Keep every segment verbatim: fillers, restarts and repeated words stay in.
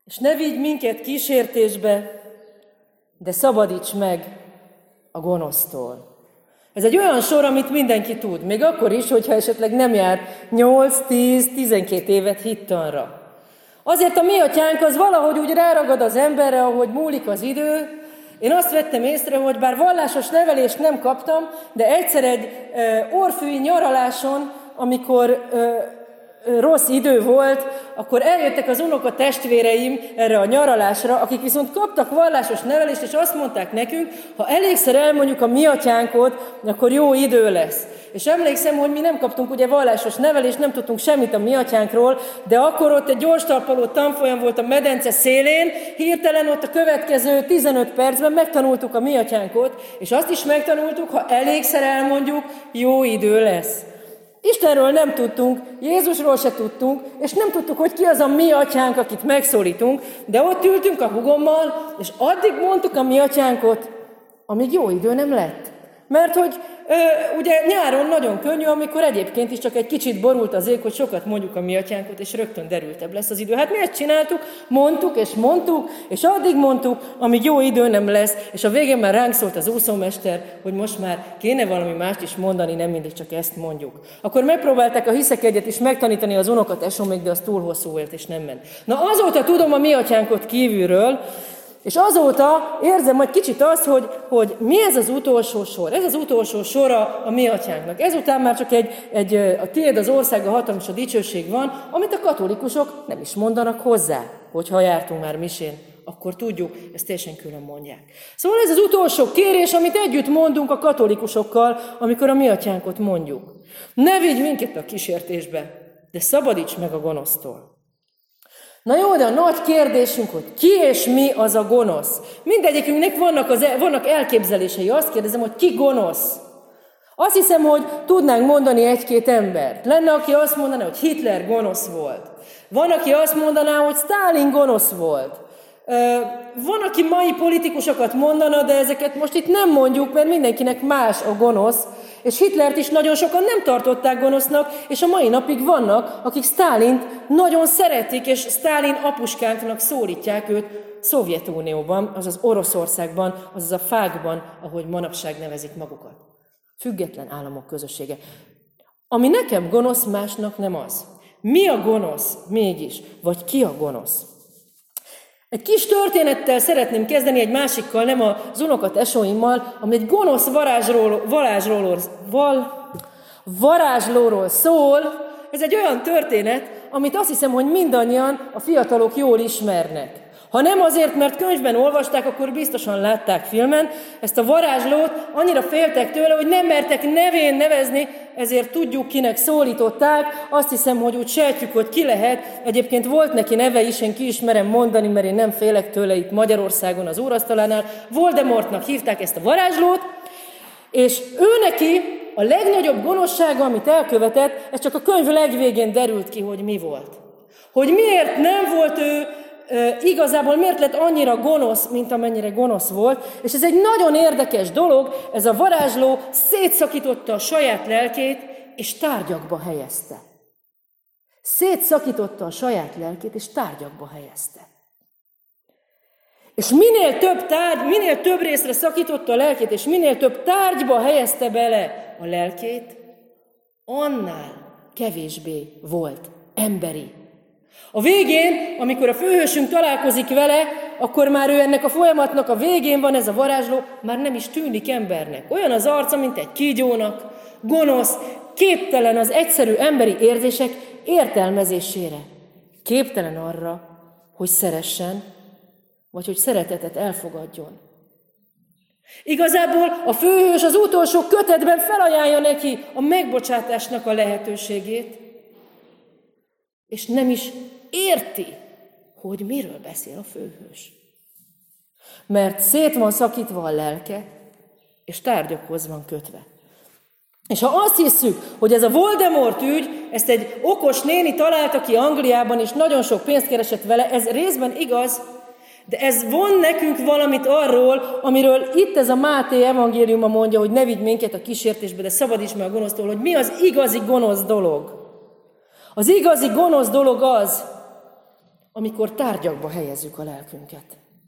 és ne vigy minket kísértésbe, de szabadíts meg a gonosztól. Ez egy olyan sor, amit mindenki tud, még akkor is, hogyha esetleg nem jár nyolc, tíz, tizenkét évet hittanra. Azért a mi atyánk az valahogy úgy ráragad az emberre, ahogy múlik az idő. Én azt vettem észre, hogy bár vallásos nevelést nem kaptam, de egyszer egy e, orfűi nyaraláson, amikor e, rossz idő volt, akkor eljöttek az unoka testvéreim erre a nyaralásra, akik viszont kaptak vallásos nevelést, és azt mondták nekünk, ha elégszer elmondjuk a mi atyánkot, akkor jó idő lesz. És emlékszem, hogy mi nem kaptunk ugye vallásos nevelést, nem tudtunk semmit a mi atyánkról, de akkor ott egy gyors talpaló tanfolyam volt a medence szélén, hirtelen ott a következő tizenöt percben megtanultuk a mi atyánkot, és azt is megtanultuk, ha elégszer elmondjuk, jó idő lesz. Istenről nem tudtunk, Jézusról se tudtunk, és nem tudtuk, hogy ki az a mi atyánk, akit megszólítunk, de ott ültünk a hugommal, és addig mondtuk a mi atyánkot, amíg jó idő nem lett. Mert hogy ö, ugye nyáron nagyon könnyű, amikor egyébként is csak egy kicsit borult az ég, hogy sokat mondjuk a mi atyánkot, és rögtön derültebb lesz az idő. Hát mi ezt csináltuk, mondtuk és mondtuk, és addig mondtuk, amíg jó idő nem lesz, és a végén már ránk szólt az úszómester, hogy most már kéne valami mást is mondani, nem mindig csak ezt mondjuk. Akkor megpróbálták a hiszek egyet is megtanítani az unokat esomék, de az túl hosszú volt, és nem ment. Na azóta tudom a mi atyánkot kívülről, és azóta érzem hogy kicsit azt, hogy, hogy mi ez az utolsó sor. Ez az utolsó sora a mi atyánknak. Ezután már csak egy, egy a tiéd az ország, a hatalom és a dicsőség van, amit a katolikusok nem is mondanak hozzá. Hogyha jártunk már misén, akkor tudjuk, ezt teljesen külön mondják. Szóval ez az utolsó kérés, amit együtt mondunk a katolikusokkal, amikor a mi atyánkot mondjuk. Ne vigy minket a kísértésbe, de szabadíts meg a gonosztól. Na jó, de a nagy kérdésünk, hogy ki és mi az a gonosz. Mindegyikünknek vannak, az, vannak elképzelései. Azt kérdezem, hogy ki gonosz. Azt hiszem, hogy tudnánk mondani egy-két embert. Lenne, aki azt mondaná, hogy Hitler gonosz volt. Van, aki azt mondaná, hogy Sztálin gonosz volt. Van, aki mai politikusokat mondana, de ezeket most itt nem mondjuk, mert mindenkinek más a gonosz. És Hitlert is nagyon sokan nem tartották gonosznak, és a mai napig vannak, akik Sztálint nagyon szeretik, és Sztálin apuskánknak szólítják őt Szovjetunióban, azaz Oroszországban, azaz a fákban, ahogy manapság nevezik magukat. Független államok közössége. Ami nekem gonosz, másnak nem az. Mi a gonosz mégis? Vagy ki a gonosz? Egy kis történettel szeretném kezdeni, egy másikkal, nem az unokatesóimmal, ami egy gonosz varázsról, varázsról, val, varázslóról szól. Ez egy olyan történet, amit azt hiszem, hogy mindannyian a fiatalok jól ismernek. Ha nem azért, mert könyvben olvasták, akkor biztosan látták filmen. Ezt a varázslót annyira féltek tőle, hogy nem mertek nevén nevezni, ezért tudjuk, kinek szólították. Azt hiszem, hogy úgy sejtjük, hogy ki lehet. Egyébként volt neki neve is, én ki ismerem mondani, mert én nem félek tőle itt Magyarországon az úrasztalánál. Voldemortnak hívták ezt a varázslót, és ő neki a legnagyobb gonoszsága, amit elkövetett, ez csak a könyv legvégén derült ki, hogy mi volt. Hogy miért nem volt ő igazából miért lett annyira gonosz, mint amennyire gonosz volt, és ez egy nagyon érdekes dolog, ez a varázsló szétszakította a saját lelkét, és tárgyakba helyezte. Szétszakította a saját lelkét, és tárgyakba helyezte. És minél több tárgy, minél több részre szakította a lelkét, és minél több tárgyba helyezte bele a lelkét, annál kevésbé volt emberi. A végén, amikor a főhősünk találkozik vele, akkor már ő ennek a folyamatnak a végén van, ez a varázsló, már nem is tűnik embernek. Olyan az arca, mint egy kígyónak, gonosz, képtelen az egyszerű emberi érzések értelmezésére. Képtelen arra, hogy szeressen, vagy hogy szeretetet elfogadjon. Igazából a főhős az utolsó kötetben felajánlja neki a megbocsátásnak a lehetőségét, és nem is érti, hogy miről beszél a főhős. Mert szét van szakítva a lelke, és tárgyakhoz van kötve. És ha azt hiszük, hogy ez a Voldemort ügy, ezt egy okos néni találta ki Angliában, és nagyon sok pénzt keresett vele, ez részben igaz, de ez von nekünk valamit arról, amiről itt ez a Máté evangéliuma mondja, hogy ne vigy minket a kísértésbe, de szabadíts meg a gonosztól, hogy mi az igazi gonosz dolog. Az igazi gonosz dolog az, amikor tárgyakba helyezzük a lelkünket.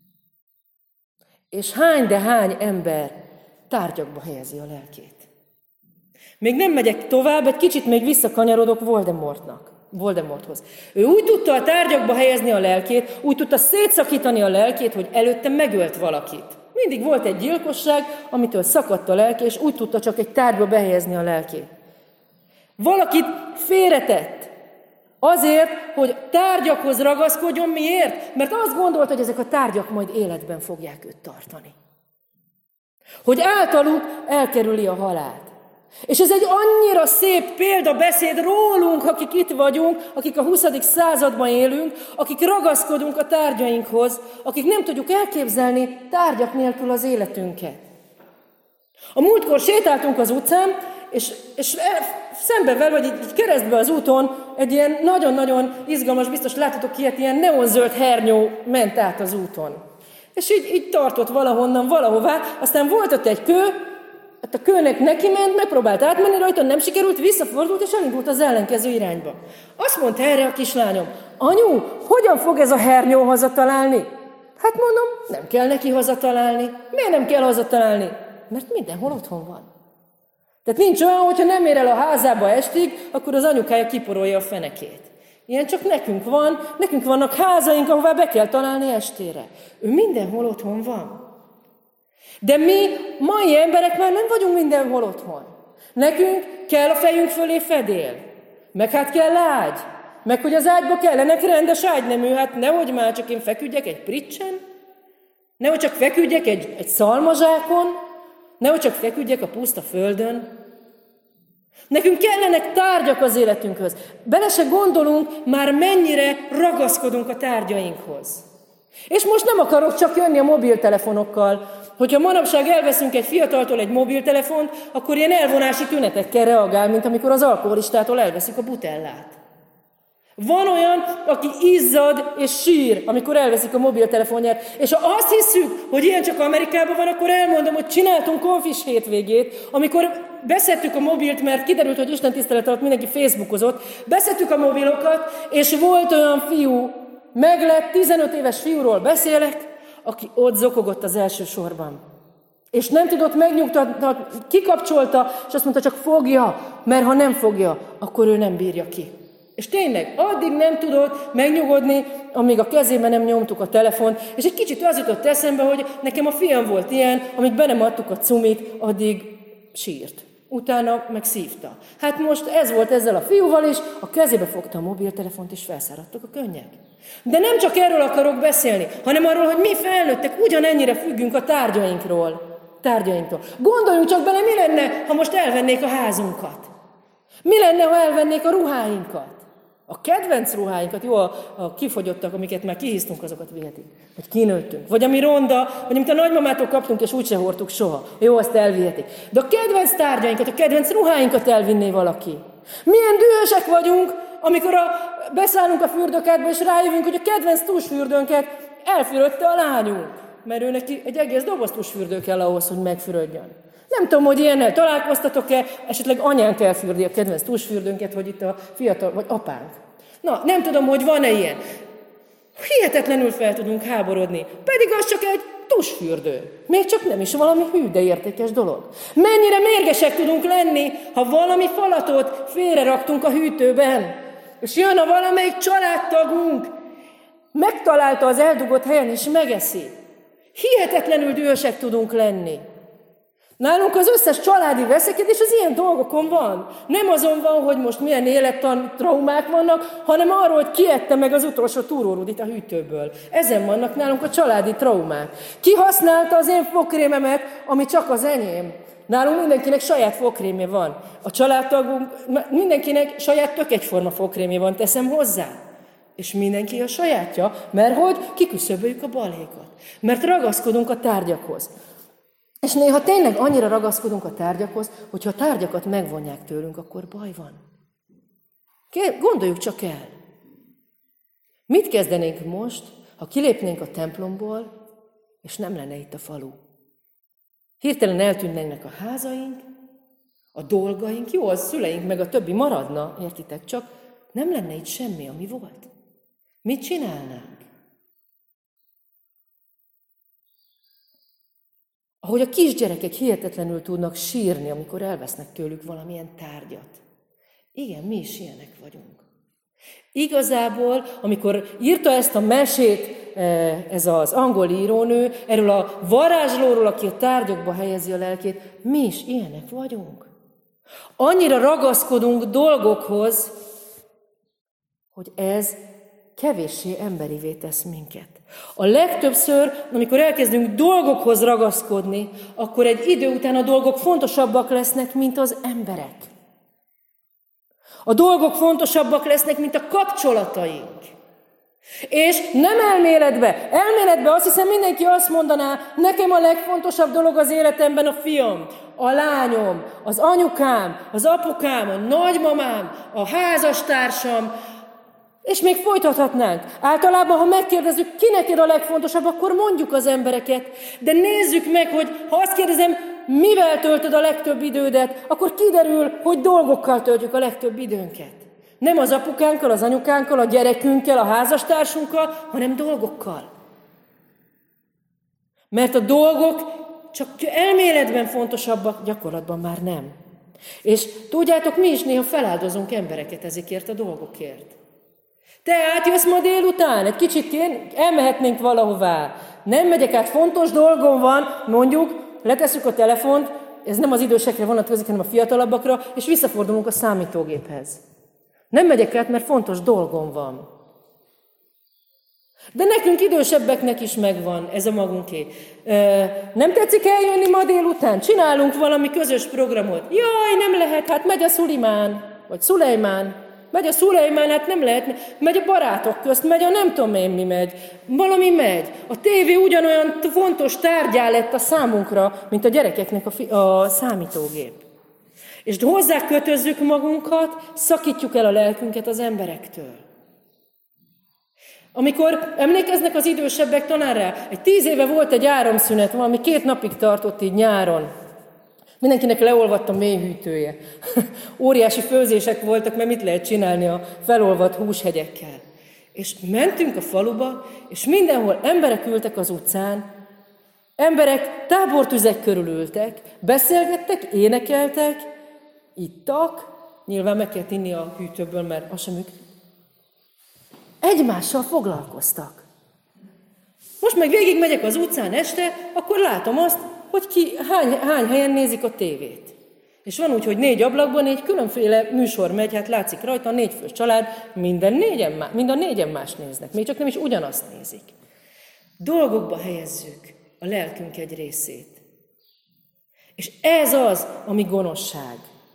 És hány, de hány ember tárgyakba helyezi a lelkét. Még nem megyek tovább, egy kicsit még visszakanyarodok Voldemortnak, Voldemorthoz. Ő úgy tudta a tárgyakba helyezni a lelkét, úgy tudta szétszakítani a lelkét, hogy előtte megölt valakit. Mindig volt egy gyilkosság, amitől szakadt a lelke, és úgy tudta csak egy tárgyba behelyezni a lelkét. Valakit félretett. Azért, hogy tárgyakhoz ragaszkodjon. Miért? Mert azt gondolta, hogy ezek a tárgyak majd életben fogják őt tartani. Hogy általuk elkerüli a halált. És ez egy annyira szép példabeszéd rólunk, akik itt vagyunk, akik a huszadik században élünk, akik ragaszkodunk a tárgyainkhoz, akik nem tudjuk elképzelni tárgyak nélkül az életünket. A múltkor sétáltunk az utcán, és, és szembevel, vagy így keresztbe az úton egy ilyen nagyon-nagyon izgalmas, biztos láttatok ilyet, ilyen neonzöld hernyó ment át az úton. És így, így tartott valahonnan, valahová, aztán volt ott egy kő, hát a kőnek neki ment, megpróbált átmenni rajta, nem sikerült, visszafordult, és elindult az ellenkező irányba. Azt mondta erre a kislányom, anyu, hogyan fog ez a hernyó hazatalálni? Hát mondom, nem kell neki hazatalálni. Miért nem kell hazatalálni? Mert mindenhol otthon van. Tehát nincs olyan, hogyha nem ér el a házába estig, akkor az anyukája kiporolja a fenekét. Ilyen csak nekünk van, nekünk vannak házaink, ahová be kell találni estére. Ő mindenhol otthon van. De mi, mai emberek már nem vagyunk mindenhol otthon. Nekünk kell a fejünk fölé fedél. Meg hát kell ágy. Meg hogy az ágyba kellenek rendes ágynemű. Hát nehogy már csak én feküdjek egy pricsen. Nehogy csak feküdjek egy, egy szalmazsákon. Nehogy csak feküdjek a puszta földön. Nekünk kellenek tárgyak az életünkhöz. Bele se gondolunk már mennyire ragaszkodunk a tárgyainkhoz. És most nem akarok csak jönni a mobiltelefonokkal. Hogyha manapság elveszünk egy fiataltól egy mobiltelefont, akkor ilyen elvonási tünetekkel reagál, mint amikor az alkoholistától elveszik a butellát. Van olyan, aki izzad és sír, amikor elveszik a mobiltelefonját, és ha azt hiszük, hogy ilyen csak Amerikában van, akkor elmondom, hogy csináltunk konfis hétvégét, amikor beszedtük a mobilt, mert kiderült, hogy Isten tisztelet alatt mindenki Facebookozott, beszedtük a mobilokat, és volt olyan fiú, meglett, tizenöt éves fiúról beszélek, aki ott zokogott az első sorban. És nem tudott megnyugtatni, kikapcsolta, és azt mondta, csak fogja, mert ha nem fogja, akkor ő nem bírja ki. És tényleg, addig nem tudott megnyugodni, amíg a kezében nem nyomtuk a telefont, és egy kicsit az jutott eszembe, hogy nekem a fiam volt ilyen, amíg be nem adtuk a cumit, addig sírt. Utána meg szívta. Hát most ez volt ezzel a fiúval is, a kezébe fogta a mobiltelefont, és felszáradtak a könnyek. De nem csak erről akarok beszélni, hanem arról, hogy mi felnőttek ugyanennyire függünk a tárgyainkról. Tárgyainktól. Gondoljunk csak bele, mi lenne, ha most elvennék a házunkat. Mi lenne, ha elvennék a ruháinkat? A kedvenc ruháinkat, jó, a, a kifogyottak, amiket már kihíztunk, azokat vihetik. Vagy kinőttünk. Vagy ami ronda, vagy amit a nagymamától kaptunk, és úgyse hordtuk soha. Jó, azt elvihetik. De a kedvenc tárgyainkat, a kedvenc ruháinkat elvinné valaki. Milyen dühösek vagyunk, amikor a, beszállunk a fürdőkádba, és rájövünk, hogy a kedvenc tusfürdőnket elfürödte a lányunk. Mert ő neki egy egész doboz tusfürdő kell ahhoz, hogy megfürödjön. Nem tudom, hogy ilyennel találkoztatok-e, esetleg anyánk elfürdi a kedvenc tusfürdőnket, hogy itt a fiatal, vagy apánk. Na, nem tudom, hogy van-e ilyen. Hihetetlenül fel tudunk háborodni, pedig az csak egy tusfürdő. Még csak nem is valami hű, de értékes dolog. Mennyire mérgesek tudunk lenni, ha valami falatot félreraktunk a hűtőben, és jön a valamelyik családtagunk, megtalálta az eldugott helyen, és megeszi. Hihetetlenül dühösek tudunk lenni. Nálunk az összes családi veszekedés az ilyen dolgokon van. Nem azon van, hogy most milyen élettan traumák vannak, hanem arról, hogy ki ette meg az utolsó túrórudit a hűtőből. Ezen vannak nálunk a családi traumák. Ki használta az én fogkrémemet, ami csak az enyém? Nálunk mindenkinek saját fogkrémje van. A családtagunk, mindenkinek saját tök egyforma fogkrémje van, teszem hozzá. És mindenki a sajátja, mert hogy kiküszöböljük a balhékat. Mert ragaszkodunk a tárgyakhoz. És néha tényleg annyira ragaszkodunk a tárgyakhoz, hogyha a tárgyakat megvonják tőlünk, akkor baj van. Gondoljuk csak el. Mit kezdenénk most, ha kilépnénk a templomból, és nem lenne itt a falu? Hirtelen eltűnnének a házaink, a dolgaink, jó, az szüleink meg a többi maradna, értitek, csak nem lenne itt semmi, ami volt. Mit csinálnánk? Ahogy a kisgyerekek hihetetlenül tudnak sírni, amikor elvesznek tőlük valamilyen tárgyat. Igen, mi is ilyenek vagyunk. Igazából, amikor írta ezt a mesét ez az angol írónő, erről a varázslóról, aki a tárgyakba helyezi a lelkét, mi is ilyenek vagyunk. Annyira ragaszkodunk dolgokhoz, hogy ez kevéssé emberivé tesz minket. A legtöbbször, amikor elkezdünk dolgokhoz ragaszkodni, akkor egy idő után a dolgok fontosabbak lesznek, mint az emberek. A dolgok fontosabbak lesznek, mint a kapcsolataink. És nem elméletbe. Elméletbe azt hiszem mindenki azt mondaná, nekem a legfontosabb dolog az életemben a fiam, a lányom, az anyukám, az apukám, a nagymamám, a házastársam, és még folytathatnánk. Általában, ha megkérdezzük, ki neked a legfontosabb, akkor mondjuk az embereket. De nézzük meg, hogy ha azt kérdezem, mivel töltöd a legtöbb idődet, akkor kiderül, hogy dolgokkal töltjük a legtöbb időnket. Nem az apukánkkal, az anyukánkkal, a gyerekünkkel, a házastársunkkal, hanem dolgokkal. Mert a dolgok csak elméletben fontosabbak, gyakorlatban már nem. És tudjátok, mi is néha feláldozunk embereket ezekért a dolgokért. Te átjössz ma délután, egy kicsit elmehetnénk valahová. Nem megyek át, fontos dolgom van, mondjuk, letesszük a telefont, ez nem az idősekre vonatkozik, hanem a fiatalabbakra, és visszafordulunk a számítógéphez. Nem megyek át, mert fontos dolgom van. De nekünk idősebbeknek is megvan ez a magunké. Nem tetszik eljönni ma délután? Csinálunk valami közös programot. Jaj, nem lehet, hát megy a Szulimán, vagy Szulejmán. Megy a Szulejmán, hát nem lehet, megy a barátok közt, megy a nem tudom én mi megy. Valami megy. A tévé ugyanolyan fontos tárgyá lett a számunkra, mint a gyerekeknek a, fi- a számítógép. És hozzá kötözzük magunkat, szakítjuk el a lelkünket az emberektől. Amikor emlékeznek az idősebbek talán rá, egy tíz éve volt egy áramszünet, valami két napig tartott így nyáron. Mindenkinek leolvadt a mélyhűtője. Óriási főzések voltak, mert mit lehet csinálni a felolvadt húshegyekkel. És mentünk a faluba, és mindenhol emberek ültek az utcán, emberek tábortüzek körül ültek, beszélgettek, énekeltek, ittak, nyilván meg kell inni a hűtőből, mert az sem működik. Egymással foglalkoztak. Most meg végig megyek az utcán este, akkor látom azt, hogy ki hány, hány helyen nézik a tévét. És van úgy, hogy négy ablakban négy különféle műsor megy, hát látszik rajta, a négyfős család, minden négyen, mind a négyen más néznek, még csak nem is ugyanazt nézik. Dolgokba helyezzük a lelkünk egy részét. És ez az, ami gonoszság.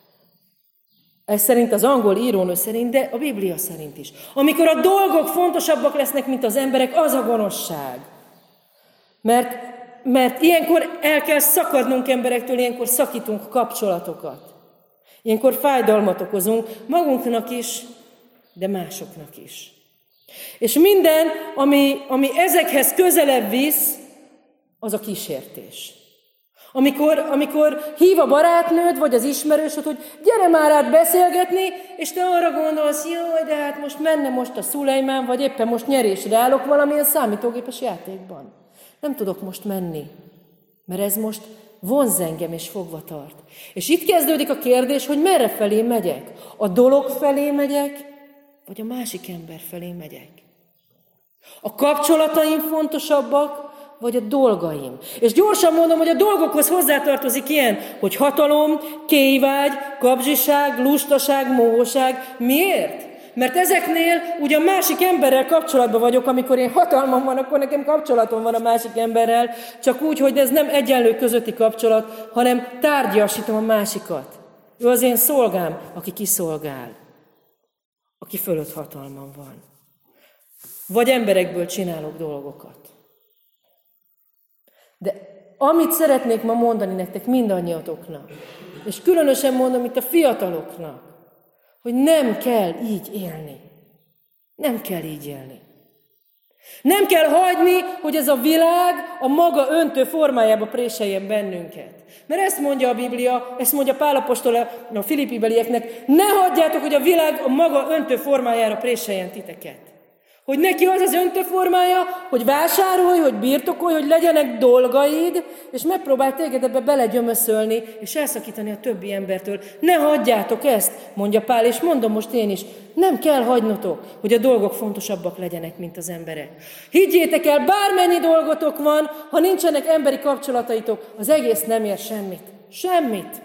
Ez szerint az angol írónő szerint, de a Biblia szerint is. Amikor a dolgok fontosabbak lesznek, mint az emberek, az a gonoszság. Mert, mert ilyenkor el kell szakadnunk emberektől, ilyenkor szakítunk kapcsolatokat. Ilyenkor fájdalmat okozunk magunknak is, de másoknak is. És minden, ami, ami ezekhez közelebb visz, az a kísértés. Amikor, amikor hív a barátnőd, vagy az ismerősöd, hogy gyere már át beszélgetni, és te arra gondolsz, jaj, de hát most menne most a Szulejmán, vagy éppen most nyerésre állok valamilyen számítógépes játékban. Nem tudok most menni, mert ez most vonz engem és fogva tart. És itt kezdődik a kérdés, hogy merre felé megyek. A dolog felé megyek, vagy a másik ember felé megyek. A kapcsolataim fontosabbak, vagy a dolgaim. És gyorsan mondom, hogy a dolgokhoz hozzátartozik ilyen, hogy hatalom, kélyvágy, kapzsiság, lustaság, mohóság. Miért? Mert ezeknél ugye a másik emberrel kapcsolatban vagyok, amikor én hatalmam van, akkor nekem kapcsolatom van a másik emberrel, csak úgy, hogy ez nem egyenlő közötti kapcsolat, hanem tárgyasítom a másikat. Ő az én szolgám, aki kiszolgál, aki fölött hatalmam van. Vagy emberekből csinálok dolgokat. De amit szeretnék ma mondani nektek mindannyiatoknak, és különösen mondom itt a fiataloknak, hogy nem kell így élni. Nem kell így élni. Nem kell hagyni, hogy ez a világ a maga öntő formájába préseljen bennünket. Mert ezt mondja a Biblia, ezt mondja Pál apostol a Filippibelieknek, ne hagyjátok, hogy a világ a maga öntő formájára préseljen titeket. Hogy neki az az öntöformája, hogy vásárolj, hogy birtokolj, hogy legyenek dolgaid, és megpróbál téged ebbe belegyömöszölni, és elszakítani a többi embertől. Ne hagyjátok ezt, mondja Pál, és mondom most én is, nem kell hagynotok, hogy a dolgok fontosabbak legyenek, mint az emberek. Higgyétek el, bármennyi dolgotok van, ha nincsenek emberi kapcsolataitok, az egész nem ér semmit. Semmit.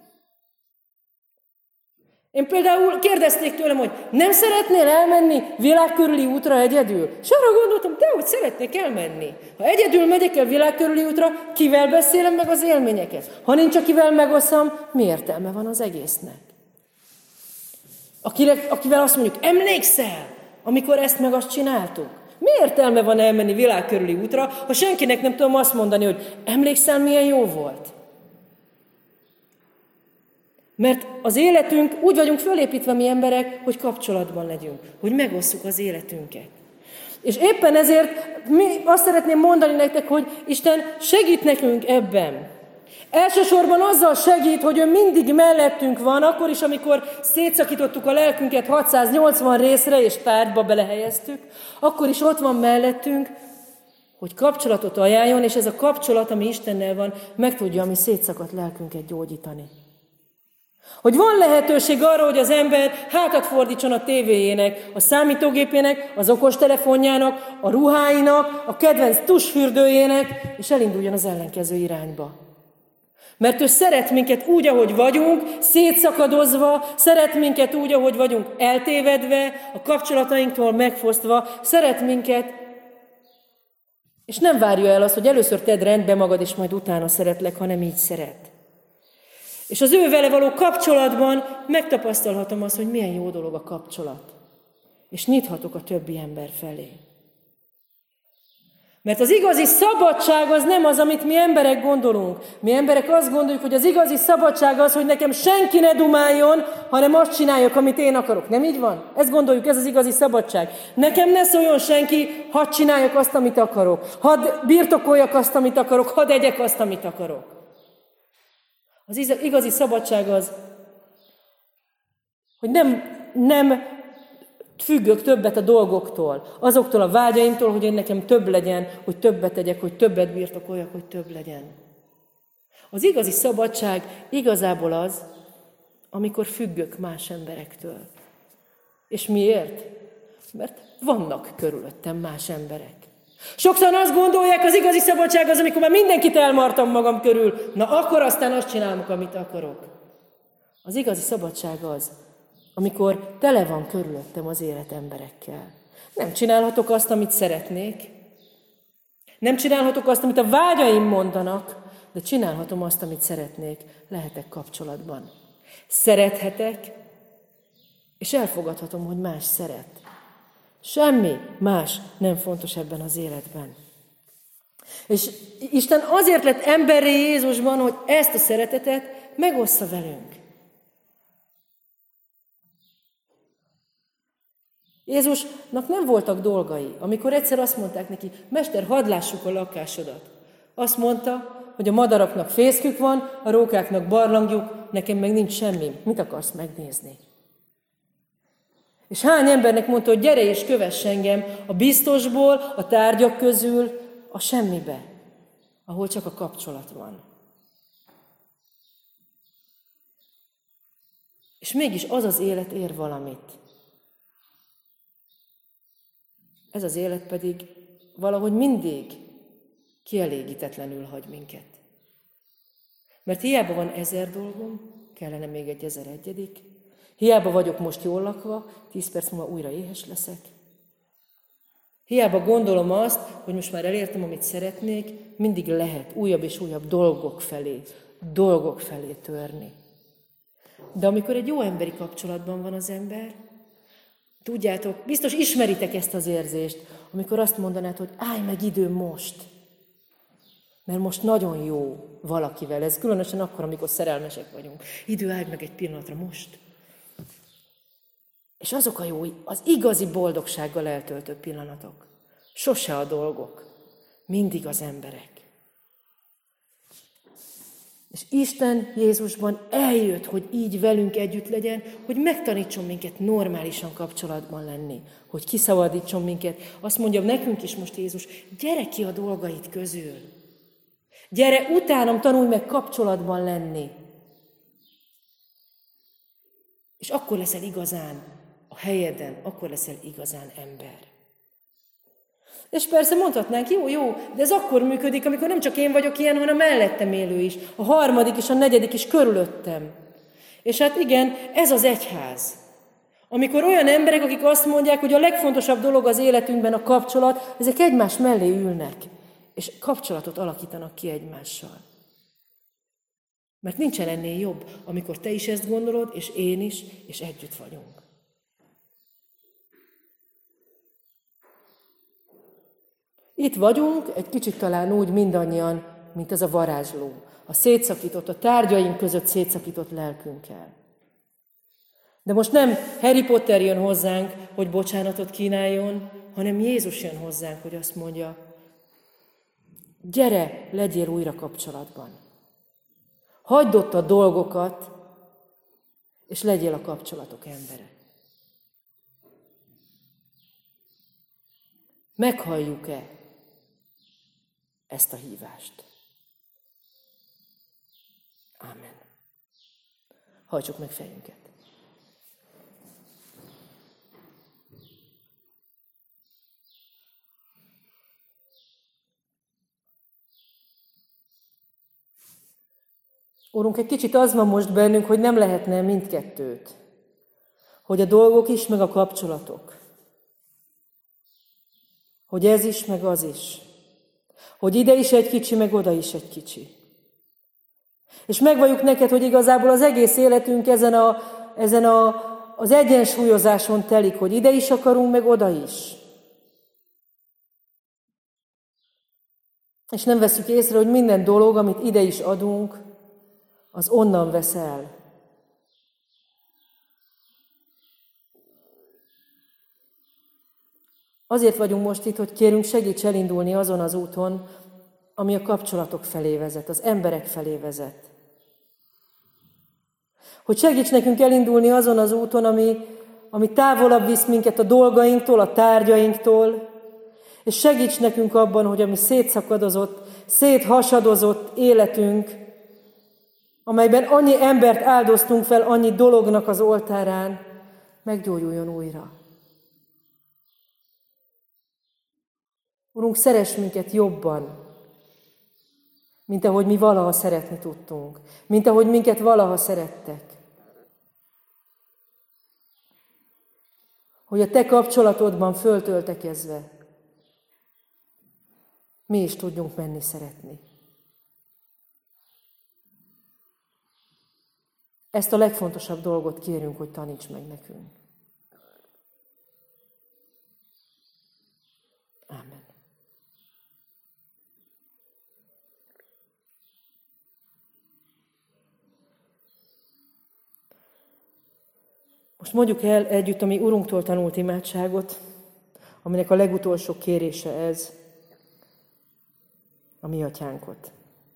Én például kérdezték tőlem, hogy nem szeretnél elmenni világkörüli útra egyedül? És arra gondoltam, de hogy szeretnék elmenni. Ha egyedül megyek el világkörüli útra, kivel beszélem meg az élményeket? Ha nincs, akivel megoszam, mi értelme van az egésznek? Akire, akivel azt mondjuk, emlékszel, amikor ezt meg azt csináltuk? Mi értelme van elmenni világkörüli útra, ha senkinek nem tudom azt mondani, hogy emlékszel, milyen jó volt? Mert az életünk, úgy vagyunk fölépítve mi emberek, hogy kapcsolatban legyünk, hogy megosszuk az életünket. És éppen ezért mi azt szeretném mondani nektek, hogy Isten segít nekünk ebben. Elsősorban azzal segít, hogy ő mindig mellettünk van, akkor is, amikor szétszakítottuk a lelkünket hatszáznyolcvan részre, és tárgyba belehelyeztük, akkor is ott van mellettünk, hogy kapcsolatot ajánljon, és ez a kapcsolat, ami Istennel van, meg tudja a mi szétszakadt lelkünket gyógyítani. Hogy van lehetőség arra, hogy az ember hátat fordítson a tévéjének, a számítógépének, az okostelefonjának, a ruháinak, a kedvenc tusfürdőjének, és elinduljon az ellenkező irányba. Mert ő szeret minket úgy, ahogy vagyunk, szétszakadozva, szeret minket úgy, ahogy vagyunk, eltévedve, a kapcsolatainktól megfosztva, szeret minket, és nem várja el azt, hogy először tedd rendbe magad, és majd utána szeretlek, hanem így szeret. És az ő vele való kapcsolatban megtapasztalhatom azt, hogy milyen jó dolog a kapcsolat. És nyithatok a többi ember felé. Mert az igazi szabadság az nem az, amit mi emberek gondolunk. Mi emberek azt gondoljuk, hogy az igazi szabadság az, hogy nekem senki ne dumáljon, hanem azt csináljak, amit én akarok. Nem így van? Ezt gondoljuk, ez az igazi szabadság. Nekem ne szóljon senki, hadd csináljak azt, amit akarok. Hadd birtokoljak azt, amit akarok. Hadd egyek azt, amit akarok. Az igazi szabadság az, hogy nem, nem függök többet a dolgoktól, azoktól a vágyaimtól, hogy én nekem több legyen, hogy többet tegyek, hogy többet birtokoljak, hogy több legyen. Az igazi szabadság igazából az, amikor függök más emberektől. És miért? Mert vannak körülöttem más emberek. Sokszor azt gondolják, az igazi szabadság az, amikor már mindenkit elmartam magam körül, na akkor aztán azt csinálok, amit akarok. Az igazi szabadság az, amikor tele van körülöttem az élet emberekkel. Nem csinálhatok azt, amit szeretnék. Nem csinálhatok azt, amit a vágyaim mondanak, de csinálhatom azt, amit szeretnék. Lehetek kapcsolatban. Szerethetek, és elfogadhatom, hogy más szeret. Semmi más nem fontos ebben az életben. És Isten azért lett emberré Jézusban, hogy ezt a szeretetet megossza velünk. Jézusnak nem voltak dolgai, amikor egyszer azt mondták neki, Mester, hadd lássuk a lakásodat. Azt mondta, hogy a madaraknak fészkük van, a rókáknak barlangjuk, nekem meg nincs semmi. Mit akarsz megnézni? És hány embernek mondta, hogy gyere és kövess engem a biztosból, a tárgyak közül, a semmibe, ahol csak a kapcsolat van. És mégis az az élet ér valamit. Ez az élet pedig valahogy mindig kielégítetlenül hagy minket. Mert hiába van ezer dolgom, kellene még egy ezer egyedik, hiába vagyok most jól lakva, tíz perc múlva újra éhes leszek. Hiába gondolom azt, hogy most már elértem, amit szeretnék, mindig lehet újabb és újabb dolgok felé, dolgok felé törni. De amikor egy jó emberi kapcsolatban van az ember, tudjátok, biztos ismeritek ezt az érzést, amikor azt mondanád, hogy állj meg idő most, mert most nagyon jó valakivel. Ez különösen akkor, amikor szerelmesek vagyunk. Idő, állj meg egy pillanatra most. És azok a jó, az igazi boldogsággal eltöltött pillanatok. Sose a dolgok, mindig az emberek. És Isten Jézusban eljött, hogy így velünk együtt legyen, hogy megtanítson minket normálisan kapcsolatban lenni, hogy kiszabadítson minket. Azt mondja nekünk is most Jézus, gyere ki a dolgait közül. Gyere utánam, tanulj meg kapcsolatban lenni. És akkor leszel igazán a helyeden, akkor leszel igazán ember. És persze mondhatnánk, jó, jó, de ez akkor működik, amikor nem csak én vagyok ilyen, hanem a mellettem élő is, a harmadik és a negyedik is körülöttem. És hát igen, ez az egyház. Amikor olyan emberek, akik azt mondják, hogy a legfontosabb dolog az életünkben a kapcsolat, ezek egymás mellé ülnek, és kapcsolatot alakítanak ki egymással. Mert nincsen ennél jobb, amikor te is ezt gondolod, és én is, és együtt vagyunk. Itt vagyunk, egy kicsit talán úgy mindannyian, mint ez a varázsló, a szétszakított, a tárgyaink között szétszakított lelkünkkel. De most nem Harry Potter jön hozzánk, hogy bocsánatot kínáljon, hanem Jézus jön hozzánk, hogy azt mondja, gyere, legyél újra kapcsolatban. Hagyd ott a dolgokat, és legyél a kapcsolatok embere. Meghalljuk-e ezt a hívást? Ámen. Hajtsuk meg fejünket. Úrunk, egy kicsit az van most bennünk, hogy nem lehetne mindkettőt. Hogy a dolgok is, meg a kapcsolatok. Hogy ez is, meg az is. Hogy ide is egy kicsi, meg oda is egy kicsi. És megvalljuk neked, hogy igazából az egész életünk ezen, a, ezen a, az egyensúlyozáson telik, hogy ide is akarunk, meg oda is. És nem veszük észre, hogy minden dolog, amit ide is adunk, az onnan vesz el. Azért vagyunk most itt, hogy kérünk, segíts elindulni azon az úton, ami a kapcsolatok felé vezet, az emberek felé vezet. Hogy segíts nekünk elindulni azon az úton, ami, ami távolabb visz minket a dolgainktól, a tárgyainktól, és segíts nekünk abban, hogy ami szétszakadozott, széthasadozott életünk, amelyben annyi embert áldoztunk fel annyi dolognak az oltárán, meggyógyuljon újra. Urunk, szeress minket jobban, mint ahogy mi valaha szeretni tudtunk, mint ahogy minket valaha szerettek. Hogy a te kapcsolatodban föltöltekezve mi is tudjunk menni szeretni. Ezt a legfontosabb dolgot kérünk, hogy taníts meg nekünk. Ámen. Most mondjuk el együtt a mi Urunktól tanult imádságot, aminek a legutolsó kérése ez, a mi atyánkot.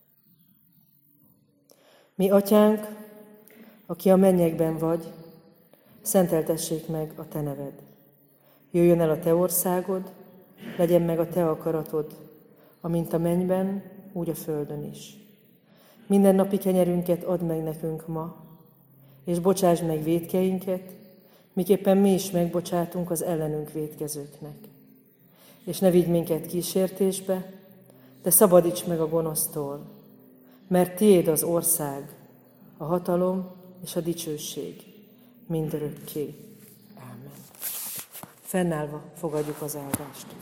Mi atyánk, aki a mennyekben vagy, szenteltessék meg a te neved. Jöjjön el a te országod, legyen meg a te akaratod, amint a mennyben, úgy a földön is. Minden napi kenyerünket add meg nekünk ma, és bocsásd meg vétkeinket, miképpen mi is megbocsátunk az ellenünk vétkezőknek. És ne vigy minket kísértésbe, de szabadíts meg a gonosztól, mert tiéd az ország, a hatalom és a dicsőség mindörökké. Ámen. Fennállva fogadjuk az áldást.